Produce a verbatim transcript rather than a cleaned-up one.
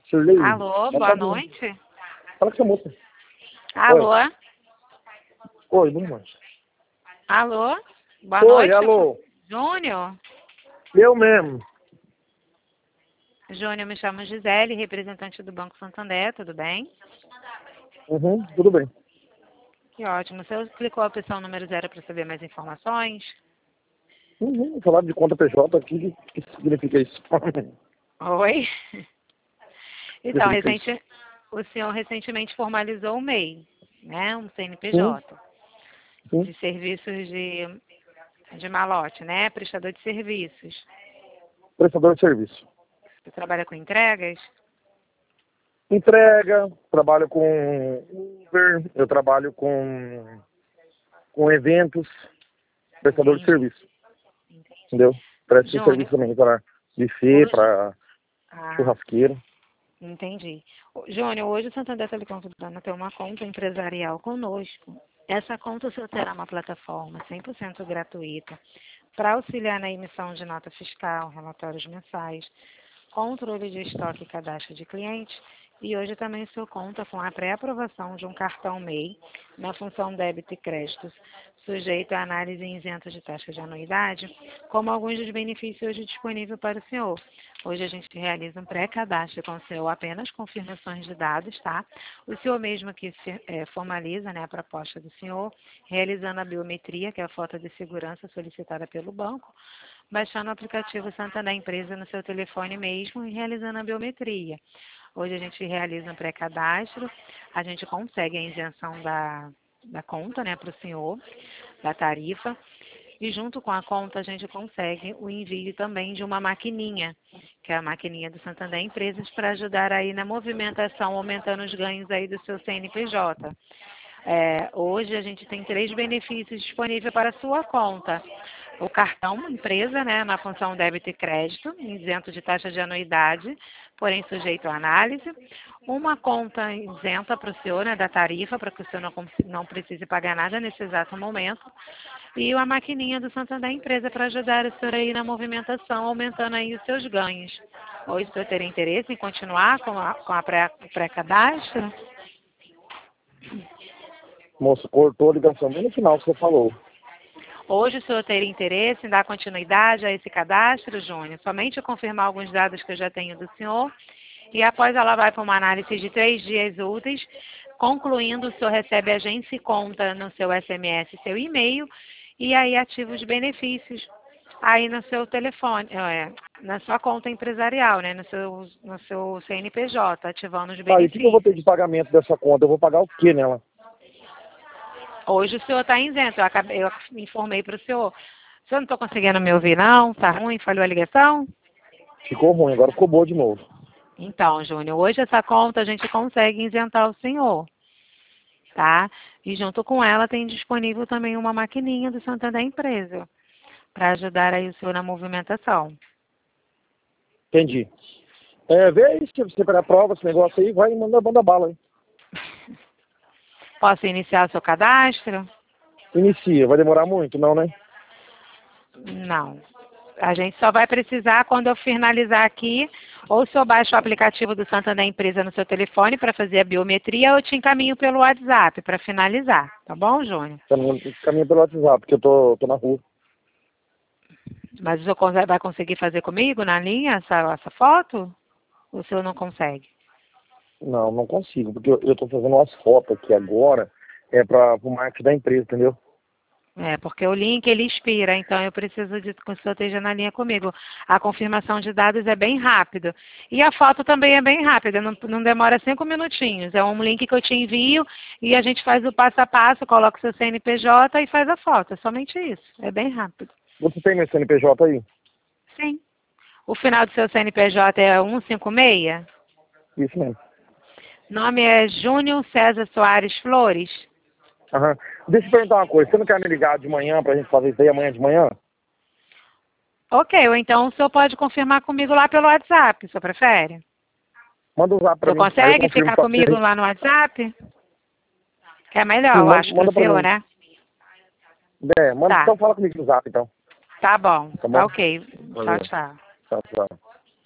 Shirley. Alô, boa noite. Fala com essa moça. Alô? Oi, Oi boa noite. Alô? Boa Oi, noite. alô. Júnior? Eu mesmo. Júnior, me chamo Gisele, representante do Banco Santander, tudo bem? Uhum, tudo bem. Que ótimo. Você clicou a opção número zero para saber mais informações? Uhum, falar de conta P J aqui, o que significa isso? Oi? Então, Significa isso. recente, o senhor recentemente formalizou o M E I, né? Um Sim, C N P J, sim. de serviços de, de malote, né? Prestador de serviços. Prestador de serviço. Você trabalha com entregas? Entrega, trabalho com Uber, eu trabalho com, com eventos, prestador de Entendi, serviço, entendi. entendeu? Presto serviço Júnior, também para buffet, hoje... para Ah, churrasqueiro. entendi. Ô, Júnior, hoje o Santander está lhe convidando a ter uma conta empresarial conosco. Essa conta o senhor terá uma plataforma cem por cento gratuita para auxiliar na emissão de nota fiscal, relatórios mensais, controle de estoque e cadastro de clientes. E hoje também o senhor conta com a pré-aprovação de um cartão M E I na função débito e créditos, sujeito à análise e isento de taxa de anuidade, como alguns dos benefícios hoje disponíveis para o senhor. Hoje a gente realiza um pré-cadastro com o senhor, apenas confirmações de dados, tá? O senhor mesmo que se, é, formaliza, né, a proposta do senhor, realizando a biometria, que é a foto de segurança solicitada pelo banco, baixando o aplicativo Santander Empresa no seu telefone mesmo e realizando a biometria. Hoje a gente realiza um pré-cadastro, a gente consegue a isenção da, da conta, né, para o senhor, da tarifa, e junto com a conta a gente consegue o envio também de uma maquininha, que é a maquininha do Santander Empresas, para ajudar aí na movimentação, aumentando os ganhos aí do seu C N P J. É, hoje a gente tem três benefícios disponíveis para a sua conta. O cartão empresa, né, na função débito e crédito, isento de taxa de anuidade, porém sujeito à análise. Uma conta isenta para o senhor, né, da tarifa, para que o senhor não, não precise pagar nada nesse exato momento. E uma maquininha do Santander Empresa para ajudar o senhor aí na movimentação, aumentando aí os seus ganhos. Hoje o senhor teria interesse em continuar com a, com a pré, pré-cadastro? Moço, cortou a ligação bem no final que você falou. Hoje o senhor teria interesse em dar continuidade a esse cadastro, Júnior? Somente confirmar alguns dados que eu já tenho do senhor. E após ela vai para uma análise de três dias úteis, concluindo, o senhor recebe agência e conta no seu S M S, seu e-mail, e aí ativa os benefícios aí no seu telefone, é, na sua conta empresarial, né, no seu, no seu C N P J, ativando os Tá, e o que que eu vou ter benefícios. de pagamento dessa conta? Eu vou pagar o quê nela? Hoje o senhor está isento, eu, acabei, eu informei para o senhor. O senhor não está conseguindo me ouvir, não? Está ruim? Falhou a ligação? Ficou ruim, agora ficou boa de novo. Então, Júnior, hoje essa conta a gente consegue isentar o senhor, tá? E junto com ela tem disponível também uma maquininha do Santander Empresa, para ajudar aí o senhor na movimentação. Entendi. É, vê aí se você pegar prova, esse negócio aí, vai e manda, manda bala aí. Posso iniciar o seu cadastro? Inicia, vai demorar muito, não, né? Não. A gente só vai precisar quando eu finalizar aqui, ou o senhor baixa o aplicativo do Santander Empresa no seu telefone para fazer a biometria, ou eu te encaminho pelo WhatsApp para finalizar. Tá bom, Júnior? Caminha, caminha pelo WhatsApp, porque eu tô, tô na rua. Mas o senhor conse- vai conseguir fazer comigo na linha essa, essa foto? Ou o senhor não consegue? Não, não consigo, porque eu, eu tô fazendo umas fotos aqui agora, é para o marketing da empresa, entendeu? É, porque o link ele expira, então eu preciso de que o senhor esteja na linha comigo. A confirmação de dados é bem rápido. E a foto também é bem rápida, não, não demora cinco minutinhos. É um link que eu te envio e a gente faz o passo a passo, coloca o seu C N P J e faz a foto. É somente isso. É bem rápido. Você tem meu C N P J aí? Sim. O final do seu C N P J é cento e cinquenta e seis? Isso mesmo. Nome é Júnior César Soares Flores. Aham. Deixa eu perguntar uma coisa, você não quer me ligar de manhã pra gente fazer isso aí amanhã de manhã? Ok, ou então o senhor pode confirmar comigo lá pelo WhatsApp, o senhor prefere? Manda um zap O pra senhor mim, aí eu consegue confirmo ficar pra comigo você. lá no WhatsApp? Que é melhor, Sim, eu manda, acho, pro manda pra seu, mim. né? É, manda, Tá, então fala comigo no zap, então. tá bom. Tá Tá bom? ok. Tchau, Valeu. tchau. Tchau, tchau.